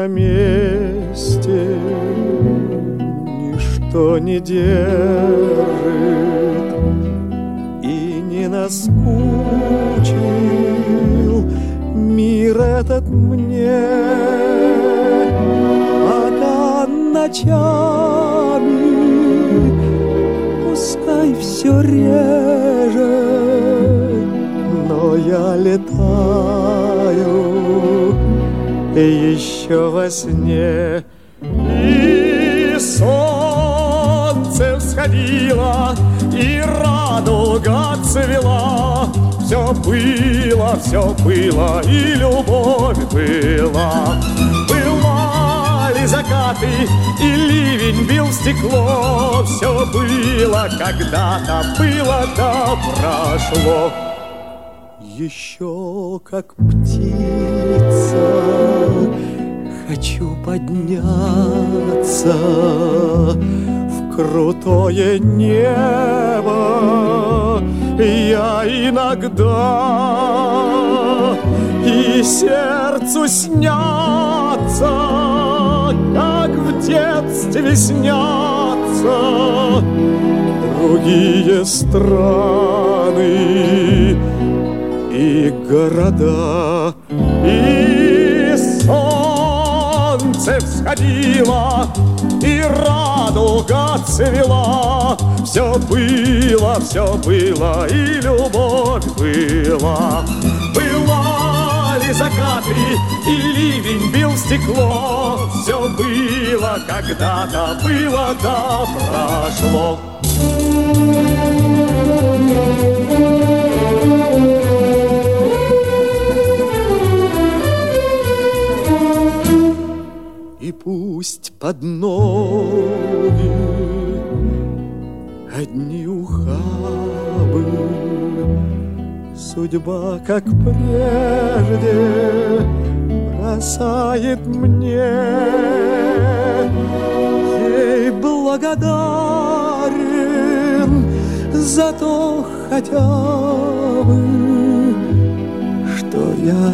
на месте, ничто не держит и не наскучил мир этот мне, пока ночами пускай все реже, но я летаю еще во сне. И солнце всходило, и радуга цвела. Все было, и любовь была. Бывали закаты, и ливень бил в стекло. Все было когда-то, было да прошло. Еще как птица хочу подняться в крутое небо я иногда, и сердцу снятся, как в детстве снятся другие страны и города. И солнце всходило, и радуга цвела. Все было, и любовь была. Бывали закаты, и ливень бил в стекло. Все было когда-то, было да прошло. И пусть под ноги одни ухабы, судьба, как прежде, бросает мне. Ей благодарен за то хотя бы, что я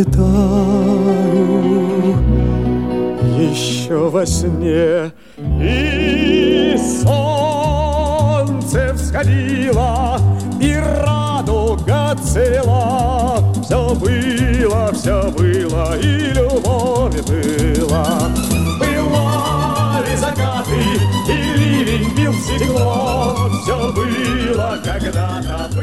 летаю еще во сне. И солнце всходило, и радуга цвела. Все было, и любовь была. Бывали закаты, и ливень бил в стекло. Все было когда-то,